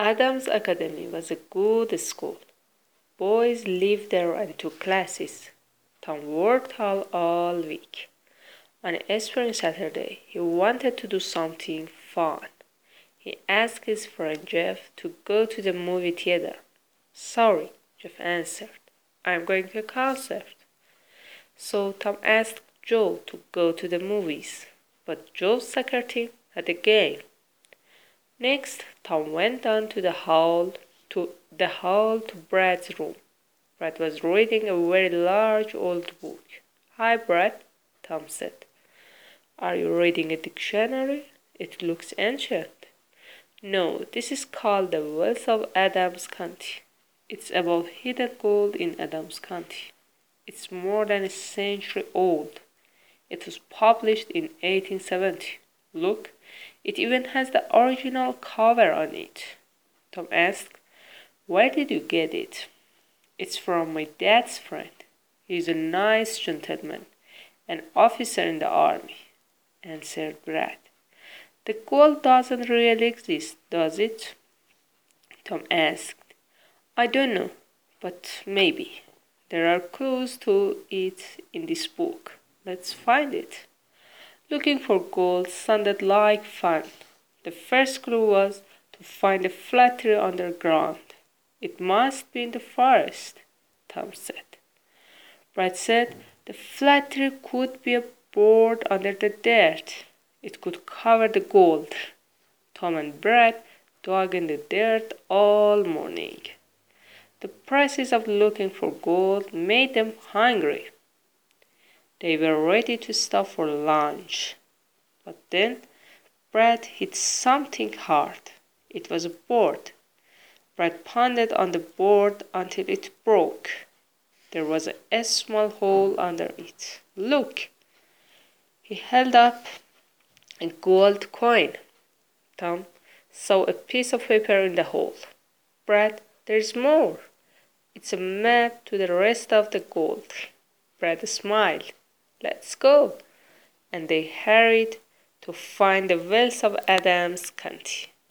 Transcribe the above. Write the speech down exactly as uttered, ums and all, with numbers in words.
Adams Academy was a good school. Boys lived there and took classes. Tom worked hard all week. On a spring Saturday, he wanted to do something fun. He asked his friend Jeff to go to the movie theater. Sorry, Jeff answered. I'm going to a concert. So Tom asked Joe to go to the movies, but Joe's soccer team had a game. Next, Tom went down to the hall to the hall to Brad's room. Brad was reading a very large old book. Hi, Brad, Tom said. Are you reading a dictionary? It looks ancient. No, this is called The Wells of Adams County. It's about hidden gold in Adams County. It's more than a century old. It was published in eighteen seventy. Look, it even has the original cover on it. Tom asked, Where did you get it? It's from my dad's friend. He's a nice gentleman, an officer in the army, answered Brad. The gold doesn't really exist, does it? Tom asked. I don't know, but maybe. There are clues to it in this book. Let's find it. Looking for gold sounded like fun. The first clue was to find a flat tree underground. It must be in the forest, Tom said. Brad said the flat tree could be a board under the dirt. It could cover the gold. Tom and Brad dug in the dirt all morning. The process of looking for gold made them hungry. They were ready to stop for lunch. But then Brad hit something hard. It was a board. Brad pounded on the board until it broke. There was a small hole under it. Look! He held up a gold coin. Tom saw a piece of paper in the hole. Brad, there's more. It's a map to the rest of the gold. Brad smiled. Let's go. And they hurried to find the wells of Adams County.